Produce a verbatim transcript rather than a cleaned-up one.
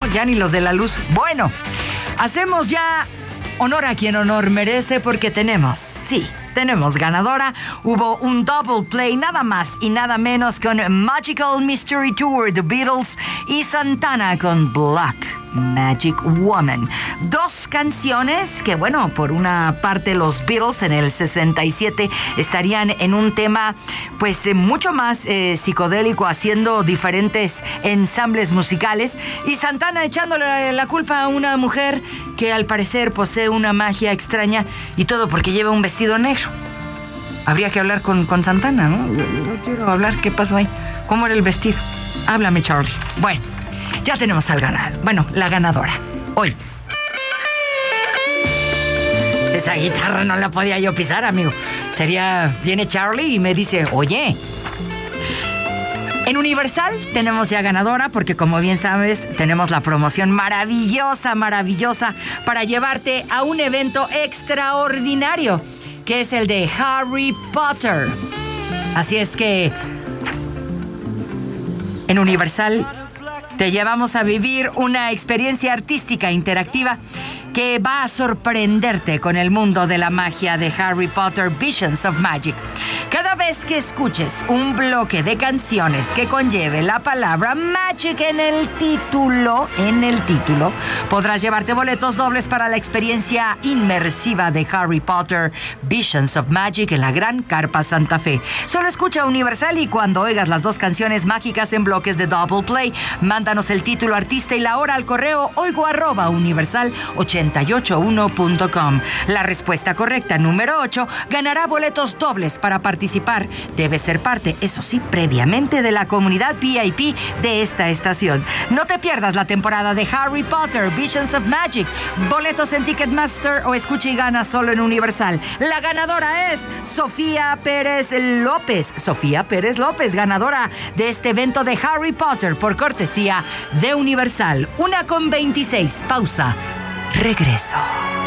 Ya ni los de la luz. Bueno, hacemos ya honor a quien honor merece porque tenemos, sí, tenemos ganadora. Hubo un double play, nada más y nada menos, con Magical Mystery Tour, The Beatles, y Santana con Black Magic Woman. Dos canciones que, bueno, por una parte los Beatles en el sesenta y siete estarían en un tema pues eh, mucho más eh, psicodélico, haciendo diferentes ensambles musicales, y Santana echándole la culpa a una mujer que al parecer posee una magia extraña, y todo porque lleva un vestido negro. Habría que hablar con, con Santana, ¿no? Yo, yo quiero hablar, ¿qué pasó ahí? ¿Cómo era el vestido? Háblame, Charlie. Bueno, ya tenemos al ganador. Bueno, la ganadora. Hoy. Esa guitarra no la podía yo pisar, amigo. Sería... Viene Charlie y me dice, oye... En Universal tenemos ya ganadora porque, como bien sabes, tenemos la promoción maravillosa, maravillosa para llevarte a un evento extraordinario, que es el de Harry Potter. Así es que en Universal te llevamos a vivir una experiencia artística interactiva que va a sorprenderte con el mundo de la magia de Harry Potter Visions of Magic. Cada vez que escuches un bloque de canciones que conlleve la palabra Magic en el título, en el título, podrás llevarte boletos dobles para la experiencia inmersiva de Harry Potter Visions of Magic en la Gran Carpa Santa Fe. Solo escucha Universal, y cuando oigas las dos canciones mágicas en bloques de Double Play, mándanos el título, artista y la hora al correo oigo arroba universal ochenta y ocho uno punto com. La respuesta correcta, número ocho, ganará boletos dobles para participar. Debes ser parte, eso sí, previamente, de la comunidad V I P de esta estación. No te pierdas la temporada de Harry Potter Visions of Magic. Boletos en Ticketmaster o escucha y gana solo en Universal. La ganadora es Sofía Pérez López. Sofía Pérez López, ganadora de este evento de Harry Potter por cortesía de Universal. Una con veintiséis. Pausa. Regreso.